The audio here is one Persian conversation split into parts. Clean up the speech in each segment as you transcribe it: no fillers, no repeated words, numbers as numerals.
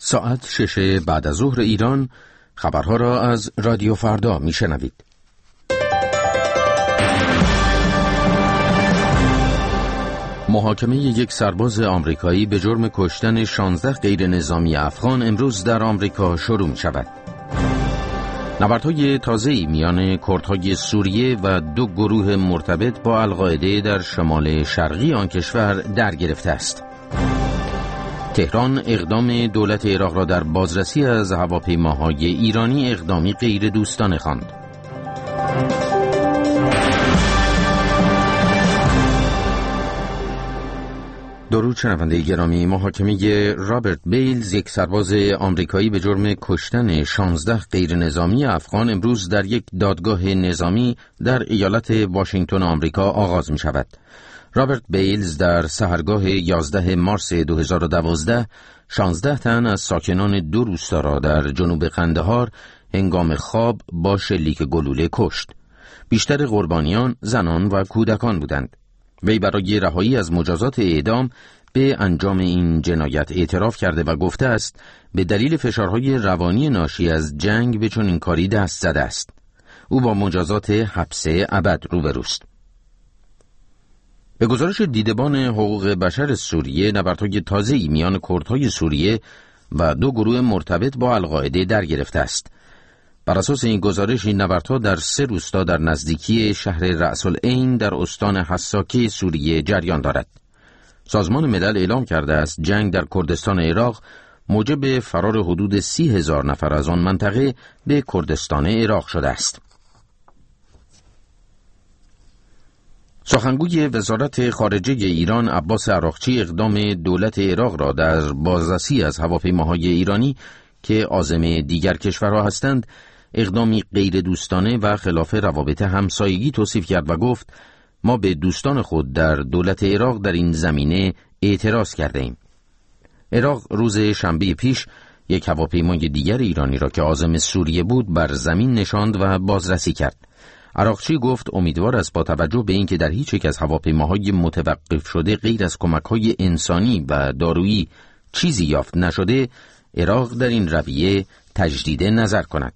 ساعت 6 بعد از ظهر ایران. خبرها را از رادیو فردا میشنوید. محاکمه یک سرباز آمریکایی به جرم کشتن 16 غیر نظامی افغان امروز در آمریکا شروع می شود. نبردهای تازه‌ای میان کردهای سوریه و دو گروه مرتبط با القاعده در شمال شرقی آن کشور در گرفته است. تهران اقدام دولت عراق را در بازرسی از هواپیماهای ایرانی اقدامی غیر دوستانه خواند. درود شنونده گرامی، محاکمه رابرت بیلز، یک سرباز آمریکایی به جرم کشتن 16 غیر نظامی افغان امروز در یک دادگاه نظامی در ایالت واشنگتن آمریکا آغاز می شود. رابرت بیلز در سحرگاه 11 مارس 2012 16 تن از ساکنان دو روستا را در جنوب قندهار هنگام خواب با شلیک گلوله کشت. بیشتر قربانیان زنان و کودکان بودند. وی برای رهایی از مجازات اعدام به انجام این جنایت اعتراف کرده و گفته است به دلیل فشارهای روانی ناشی از جنگ به چنین کاری دست زده است. او با مجازات حبس ابد روبروست. به گزارش دیدبان حقوق بشر سوریه، نبردهای تازه‌ای میان کردهای سوریه و دو گروه مرتبط با القاعده در گرفته است. بر اساس این گزارش، این نبردها در 3 روستا در نزدیکی شهر رأس العین در استان حساکه سوریه جریان دارد. سازمان ملل اعلام کرده است جنگ در کردستان عراق موجب فرار حدود 30,000 نفر از آن منطقه به کردستان عراق شده است. سخنگوی وزارت خارجه ایران عباس عراقچی اقدام دولت عراق را در بازرسی از هواپیماهای ایرانی که عازم دیگر کشورها هستند اقدامی غیر دوستانه و خلاف روابط همسایگی توصیف کرد و گفت ما به دوستان خود در دولت عراق در این زمینه اعتراض کرده ایم. عراق روز شنبه پیش یک هواپیمای دیگر ایرانی را که عازم سوریه بود بر زمین نشاند و بازرسی کرد. عراقچی گفت امیدوار است با توجه به اینکه در هیچ یک از هواپیماهای متوقف شده غیر از کمک‌های انسانی و دارویی چیزی یافت نشده، عراق در این رویه تجدید نظر کند.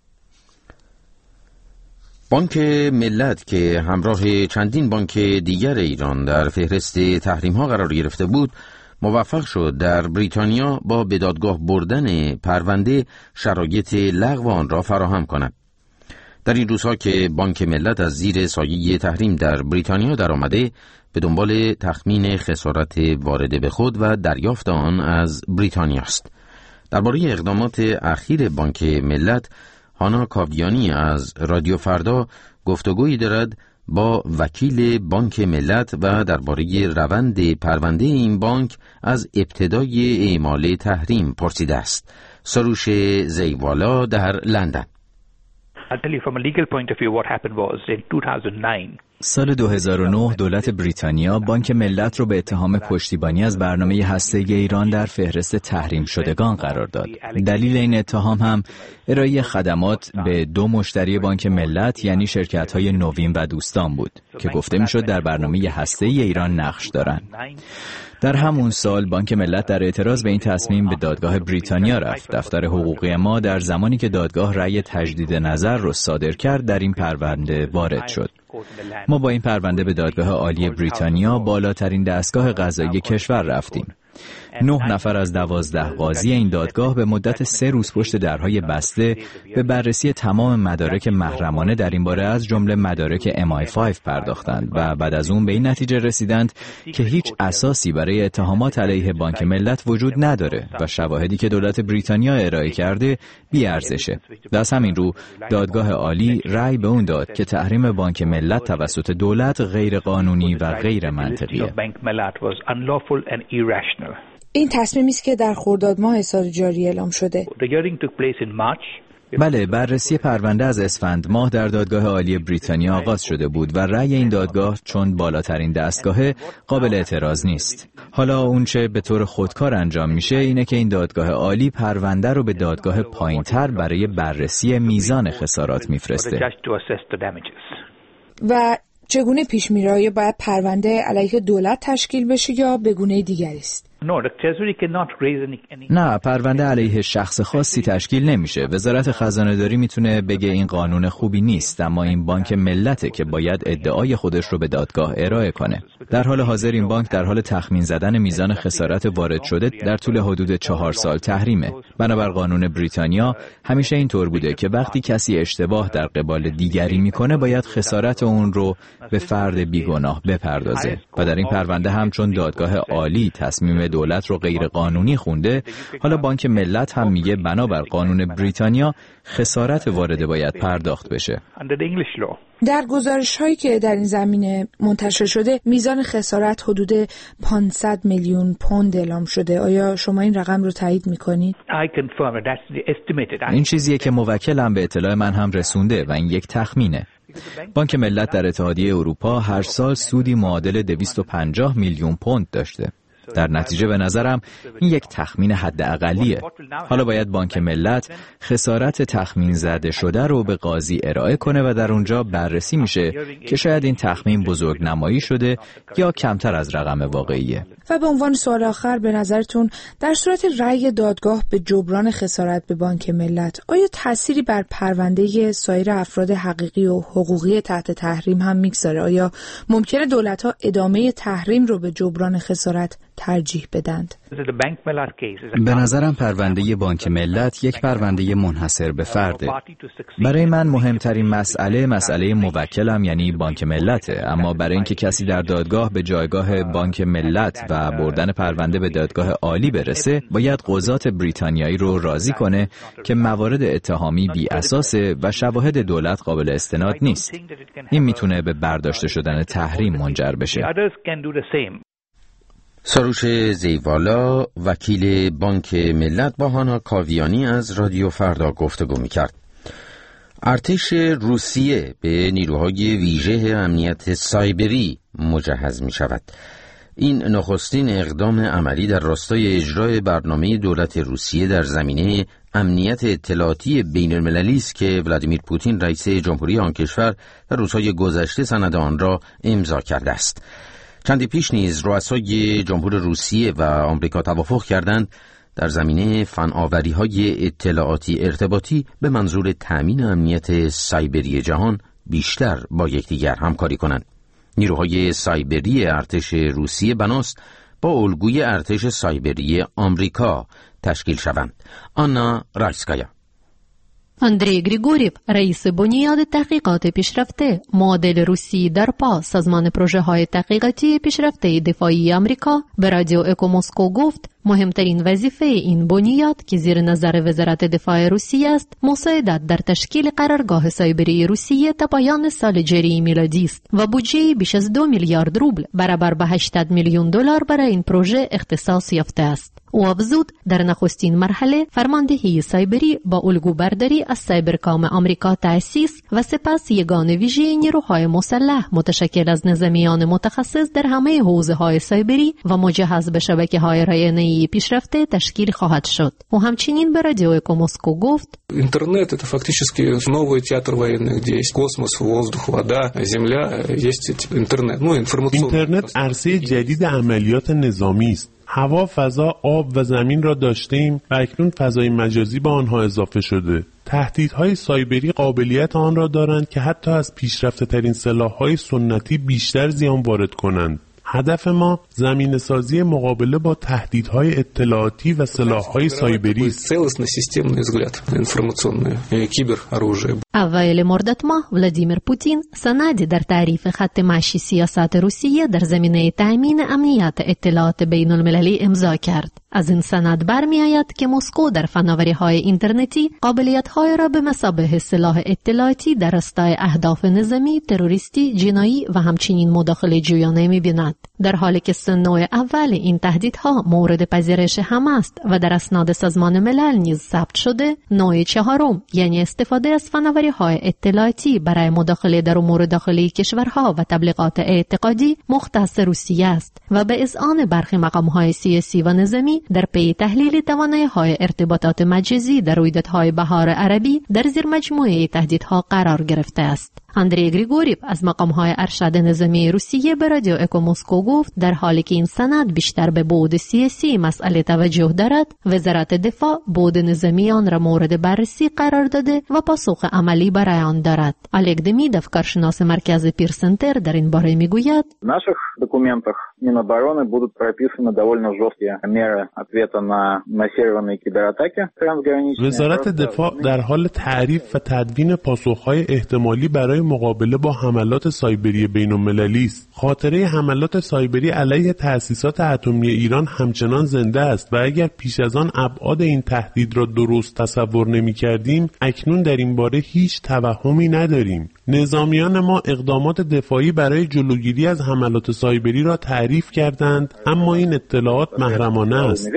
بانک ملت که همراه چندین بانک دیگر ایران در فهرست تحریم‌ها قرار گرفته بود، موفق شد در بریتانیا با به دادگاه بردن پرونده شرایط لغو آن را فراهم کند. در این روزها که بانک ملت از زیر سایه تحریم در بریتانیا درآمده، به دنبال تخمین خسارت وارده به خود و دریافت آن از بریتانیا است. درباره اقدامات اخیر بانک ملت، هانا کاویانی از رادیو فردا گفتگویی دارد با وکیل بانک ملت و درباره روند پرونده این بانک از ابتدای اعمال تحریم پرسیده است. سروش زیوالا در لندن. I'll tell you from a legal point of view what happened was in 2009. سال 2009 دولت بریتانیا بانک ملت رو به اتهام پشتیبانی از برنامه هسته‌ای ایران در فهرست تحریم شدگان قرار داد. دلیل این اتهام هم ارائه خدمات به 2 مشتری بانک ملت یعنی شرکت‌های نوین و دوستان بود که گفته میشد در برنامه هسته‌ای ایران نقش دارند. در همون سال بانک ملت در اعتراض به این تصمیم به دادگاه بریتانیا رفت. دفتر حقوقی ما در زمانی که دادگاه رأی تجدید نظر رو صادر کرد در این پرونده وارد شد. ما با این پرونده به دادگاه عالی بریتانیا، بالاترین دستگاه قضایی کشور رفتیم. 9 نفر از 12 قاضی این دادگاه به مدت 3 روز پشت درهای بسته به بررسی تمام مدارک محرمانه در این باره از جمله مدارک MI5 پرداختند و بعد از اون به این نتیجه رسیدند که هیچ اساسی برای اتهامات علیه بانک ملت وجود نداره و شواهدی که دولت بریتانیا ارائه کرده بی‌ارزشه. از همین رو دادگاه عالی رأی به اون داد که تحریم بانک ملت توسط دولت غیر قانونی و غیر منطقیه. این تصمیمی است که در خرداد ماه سال جاری اعلام شده. بله، بررسی پرونده از اسفند ماه در دادگاه عالی بریتانیا آغاز شده بود و رأی این دادگاه چون بالاترین دستگاه قابل اعتراض نیست. حالا اونچه به طور خودکار انجام میشه اینه که این دادگاه عالی پرونده رو به دادگاه پایینتر برای بررسی میزان خسارات میفرسته. و چگونه پیش میره؟ یا باید پرونده علیه دولت تشکیل بشه یا به گونه دیگری است؟ نه، پرونده علیه شخص خاصی تشکیل نمیشه. وزارت خزانه داری میتونه بگه این قانون خوبی نیست، اما این بانک ملته که باید ادعای خودش رو به دادگاه ارائه کنه. در حال حاضر این بانک در حال تخمین زدن میزان خسارت وارد شده در طول حدود 4 سال تحریمه. بنابر قانون بریتانیا همیشه اینطور بوده که وقتی کسی اشتباه در قبال دیگری میکنه باید خسارت اون رو به فرد بیگناه بپردازه و در این پرونده هم چون دادگاه عالی تصمیم دولت رو غیر قانونی خونده، حالا بانک ملت هم میگه بنابر قانون بریتانیا خسارت وارده باید پرداخت بشه. در گزارش هایی که در این زمینه منتشر شده میزان خسارت حدود 500 میلیون پوند اعلام شده. آیا شما این رقم رو تایید میکنید؟ این چیزیه که موکلم به اطلاع من هم رسونده و این یک تخمینه. بانک ملت در اتحادیه اروپا هر سال سودی معادل 250 میلیون پوند داشته. در نتیجه به نظرم این یک تخمین حداقلیه. حالا باید بانک ملت خسارت تخمین زده شده رو به قاضی ارائه کنه و در اونجا بررسی میشه که شاید این تخمین بزرگ نمایی شده یا کمتر از رقم واقعیه. و به عنوان سوال آخر، به نظرتون در صورت رأی دادگاه به جبران خسارت به بانک ملت آیا تأثیری بر پرونده سایر افراد حقیقی و حقوقی تحت تحریم هم میگذاره؟ آیا ممکنه دولت‌ها ادامه تحریم رو به جبران خسارت ترجیح بدند؟ به نظرم پرونده بانک ملت یک پرونده منحصر به فرده. برای من مهمترین مسئله موکلم یعنی بانک ملته، اما برای اینکه کسی در دادگاه به جایگاه بانک ملت و بردن پرونده به دادگاه عالی برسه، باید قضات بریتانیایی رو راضی کنه که موارد اتهامی بی اساسه و شواهد دولت قابل استناد نیست. این میتونه به برداشته شدن تحریم منجر بشه. سروش زیوالا، وکیل بانک ملت، با هانا کاویانی از رادیو فردا گفتگو می‌کرد. ارتش روسیه به نیروهای ویژه امنیت سایبری مجهز می‌شود. این نخستین اقدام عملی در راستای اجرای برنامه دولت روسیه در زمینه امنیت اطلاعاتی بین‌المللی است که ولادیمیر پوتین رئیس جمهوری آن کشور در روزهای گذشته سند آن را امضا کرده است. چندی پیش نیز رؤسای جمهور روسیه و آمریکا توافق کردند در زمینه فناوری‌های اطلاعاتی ارتباطی به منظور تأمین امنیت سایبری جهان بیشتر با یکدیگر همکاری کنند. نیروهای سایبری ارتش روسیه بناست با الگوی ارتش سایبری آمریکا تشکیل شوند. آنا رایسکایا. اندری گریگوریف، رئیس بنیاد تحقیقات پیشرفته معادل روسی در پا سازمان پروژه های تحقیقاتی پیشرفته دفاعی آمریکا، به رادیو اکو مسکو گفت مهمترین وظیفه این بنیاد که زیر نظر وزارت دفاع روسیه است، مساعدت در تشکیل قرارگاه سایبری روسیه تا پایان سال جاری میلادی است و بودجه بیش از 2 میلیارد روبل برابر به 80 میلیون دلار برای این پروژه اختصاص یافته است. او افزود در نخستین مرحله فرماندهی سایبری با الگو برداری از سایبرکام آمریکا تأسیس و سپس یگان ویژه نیروهای مسلح متشکل از نظامیان متخصص در همه حوزه‌های سایبری و مجهز به شبکه‌های رایانه‌ای پیشرفته تشکیل خواهد شد. او همچنین به رادیو اکو مسکو گفت اینترنت это фактически новый театр военных действий. Космос, воздух, вода, земля, есть интернет. اینترنت عرصه جدید عملیات نظامی است. هوا، فضا، آب و زمین را داشتیم و اکنون فضای مجازی به آنها اضافه شده. تهدیدهای سایبری قابلیت آن را دارند که حتی از پیشرفته ترین سلاح‌های سنتی بیشتر زیان وارد کنند. هدف ما زمینه سازی مقابله با تهدیدهای اطلاعاتی و سلاح‌های سایبری است. اوایل مرداد ماه ولادیمیر پوتین سندی در تعریف خط مشی سیاست روسیه در زمینه تأمین امنیت اطلاعات بین المللی امضا کرد. از این سند برمی آید که مسکو در فناوری‌های اینترنتی قابلیت‌های را به مثابه سلاح اطلاعاتی در راستای اهداف نظامی، تروریستی، جنایی و همچنین مداخله جویانه می‌بیند. در حالی که نوع اول این تهدیدها مورد پذیرش همه است و در اسناد سازمان ملل نیز ثبت شده، نوع چهارم یعنی استفاده از فناوری‌های اطلاعاتی برای مداخله در امور داخلی کشورها و تبلیغات اعتقادی مختص روسیه است و به اذعان برخی مقام‌های سیاسی و نظامی در پی تحلیل توانایی‌های ارتباطات مجازی در رویدادهای بهار عربی در زیر مجموعه تهدیدها قرار گرفته است. آندری گریگوریو از مقام‌های ارشد نظامی روسیه به رادیو اکو مسکو گفت در حالی که این سند بیشتر به بعد سیاسی مسئله توجه دارد، وزارت دفاع بعد نظامی آن را مورد بررسی قرار داده و پاسخ عملی برای آن دارد. الگ دمیدوف، کارشناس مرکز پیر سنتر، در این باره میگوید: В наших документах Минобороны будут прописаны довольно жесткие меры ответа на массированные кибератаки трансграничные. وزارت دفاع در حال تعریف و تدوین پاسخ‌های احتمالی برای مقابله با حملات سایبری بین‌المللی است. خاطره حملات سایبری علیه تأسیسات اتمی ایران همچنان زنده است و اگر پیش از آن ابعاد این تهدید را درست تصور نمی‌کردیم، اکنون در این باره هیچ توهمی نداریم. نظامیان ما اقدامات دفاعی برای جلوگیری از حملات سایبری را تعریف کردند، اما این اطلاعات محرمانه است.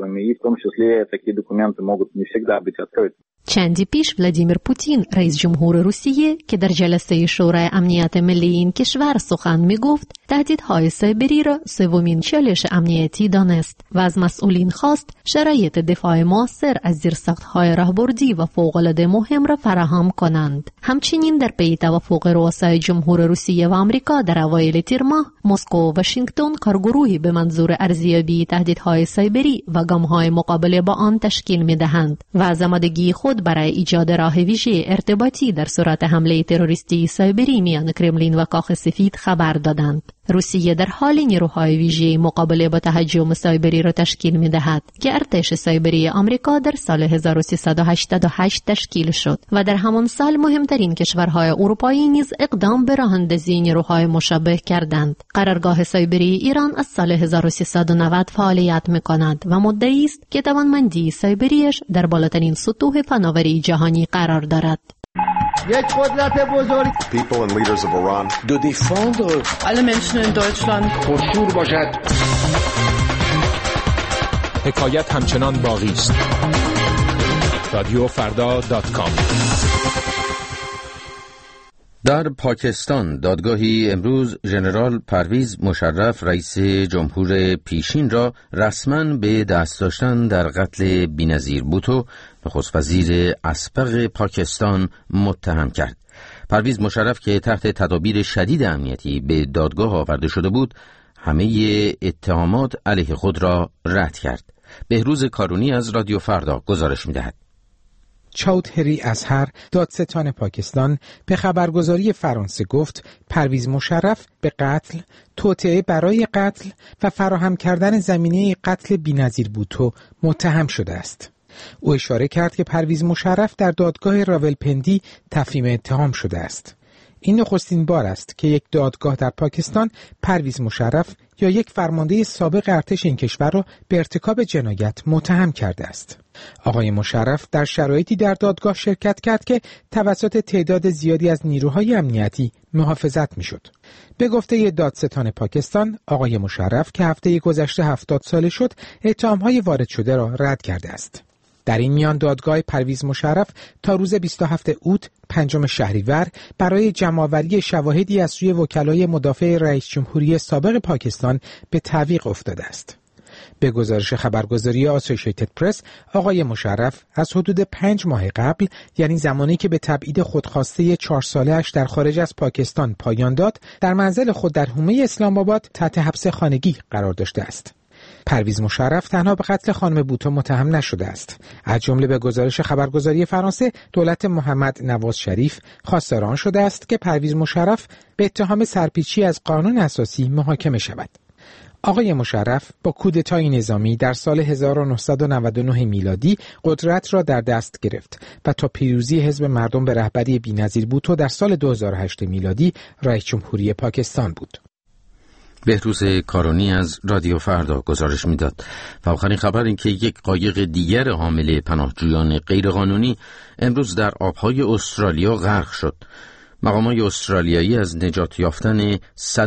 چندی پیش ولادیمیر پوتین، رئیس جمهور روسیه، که در جلسه شورای امنیت ملی این کشور سخن می‌گفت، تهدیدهای سایبری را سومین چالش امنیتی دانست و از مسئولین خواست شرایط دفاع مؤثر از زیرساخت‌های راهبردی و فوق‌العاده مهم را فراهم کنند. همچنین در پی توافق رؤسای جمهور روسیه و آمریکا در اوایل تیر ماه، مسکو و واشنگتن کارگروهی به منظور ارزیابی تهدیدهای سایبری و گام‌های مقابله با آن تشکیل می‌دهند و از آمادگی خود برای ایجاد راه ویژه ارتباطی در صورت حمله تروریستی سایبری میان کرملین و کاخ سفید خبر دادند. روسیه در حال نیروهای ویژه مقابله با تهاجم سایبری را تشکیل می‌دهد که ارتش سایبری آمریکا در سال 1388 تشکیل شد و در همان سال مهمترین کشورهای اروپایی نیز اقدام به راه‌اندازی نیروهای مشابه کردند. قرارگاه سایبری ایران از سال 1390 فعالیت می‌کند و مدعی است که توانمندی سایبریش در بالاترین سطوح فناوری جهانی قرار دارد. یک قدرت بزرگ. People and leaders of Iran de défendre alle Menschen in Deutschland. پرشور باشد. حکایت همچنان باقی است. رادیوفردا.com. در پاکستان دادگاهی امروز ژنرال پرویز مشرف، رئیس جمهور پیشین را رسما به دست داشتن در قتل بی‌نظیر بوتو، نخست وزیر اسبق پاکستان، متهم کرد. پرویز مشرف که تحت تدابیر شدید امنیتی به دادگاه آورده شده بود، همه اتهامات علیه خود را رد کرد. بهروز کارونی از رادیو فردا گزارش می‌دهد. چودهری اظهر، دادستان پاکستان، به خبرگزاری فرانسه گفت پرویز مشرف به قتل، توطئه برای قتل و فراهم کردن زمینه قتل بی‌نظیر بوتو متهم شده است. او اشاره کرد که پرویز مشرف در دادگاه راولپندی تفهیم اتهام شده است. این نخستین بار است که یک دادگاه در پاکستان پرویز مشرف یا یک فرمانده سابق ارتش این کشور را به ارتکاب جنایت متهم کرده است. آقای مشرف در شرایطی در دادگاه شرکت کرد که توسط تعداد زیادی از نیروهای امنیتی محافظت می‌شد. به گفته دادستان پاکستان، آقای مشرف که هفته گذشته 70 ساله شد، اتهام‌های وارد شده را رد کرده است. در این میان دادگاه پرویز مشرف تا روز 27 اوت 5 شهریور برای جمع‌آوری شواهدی از سوی وکلای مدافع رئیس جمهوری سابق پاکستان به تعویق افتاده است. به گزارش خبرگزاری آسوشیتد پرس، آقای مشرف از حدود 5 ماه قبل، یعنی زمانی که به تبعید خودخواسته 4 ساله‌اش در خارج از پاکستان پایان داد، در منزل خود در حومه اسلام آباد تحت حبس خانگی قرار داشته است. پرویز مشرف تنها به قتل خانم بوتو متهم نشده است. از جمله به گزارش خبرگزاری فرانسه، دولت محمد نواز شریف خواستار آن شده است که پرویز مشرف به اتهام سرپیچی از قانون اساسی محاکمه شود. آقای مشرف با کودتای نظامی در سال 1999 میلادی قدرت را در دست گرفت و تا پیروزی حزب مردم به رهبری بی‌نظیر بوتو در سال 2008 میلادی رئیس جمهوری پاکستان بود. بهروز کارونی از رادیو فردا گزارش میداد. و آخرین خبر این که یک قایق دیگر حامل پناهجویان غیرقانونی امروز در آبهای استرالیا غرق شد. مقامات استرالیایی از نجات یافتن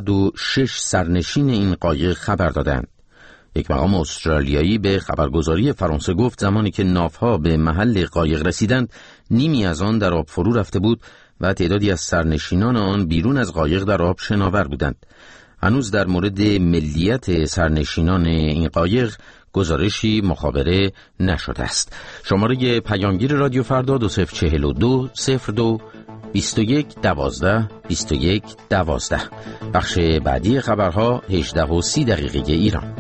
106 سرنشین این قایق خبر دادند. یک مقام استرالیایی به خبرگزاری فرانسه گفت زمانی که ناوها به محل قایق رسیدند، نیمی از آن در آب فرو رفته بود و تعدادی از سرنشینان آن بیرون از قایق در آب شناور بودند. هنوز در مورد ملیت سرنشینان این قایق گزارشی مخابره نشده است. شماره پیامگیر رادیو فردا 2042 02 21 12 21 12. بخش بعدی خبرها 18 و 30 دقیقه ایران.